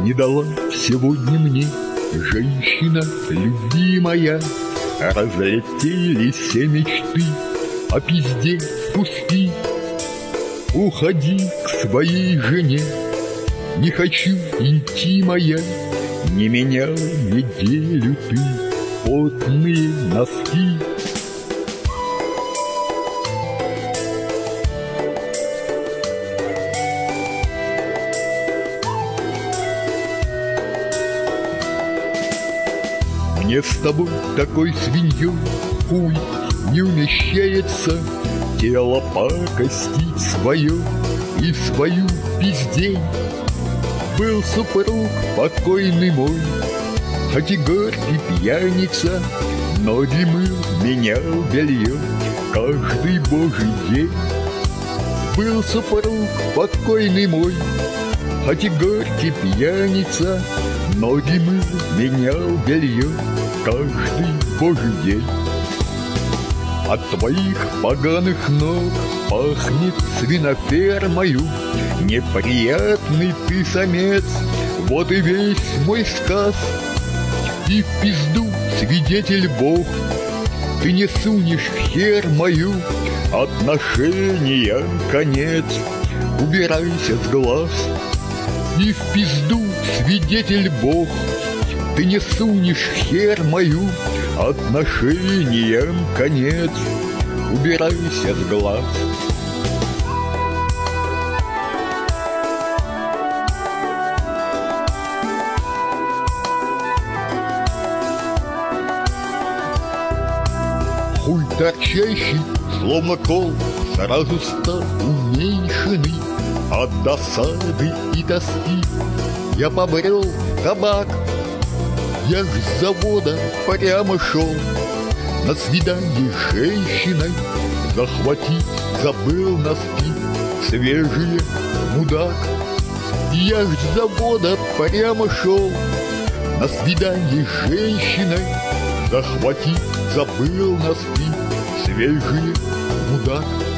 Не дала сегодня мне женщина любимая. Разлетелись все мечты о пизде пусти. Уходи к своей жене, не хочу интима я. Не менял неделю ты потные носки. Мне с тобой такой свиньей хуй не умещается. Тело покостить свое и свою пиздень. Был супруг покойный мой, хоть и горький пьяница, ноги мыл, менял белье каждый божий день. Был супруг покойный мой, хоть и горький пьяница, ноги мыл, менял белье каждый божий день. От твоих поганых ног пахнет свинофермою. Неприятный ты самец, вот и весь мой сказ. И в пизду, свидетель Бог, ты не сунешь в хер мою. Отношения конец, убирайся с глаз. И в пизду, свидетель Бог, ты не сунешь в хер мою. Отношениям конец, убирайся с глаз. Хуй торчащий, словно кол, сразу стал уменьшенный. От досады и тоски я побрел кабак. Я с завода прямо шел на свидание с женщиной. Захватить забыл носки свежие, мудак. Я с завода прямо шел на свидание с женщиной. Захватить забыл носки свежие, мудак.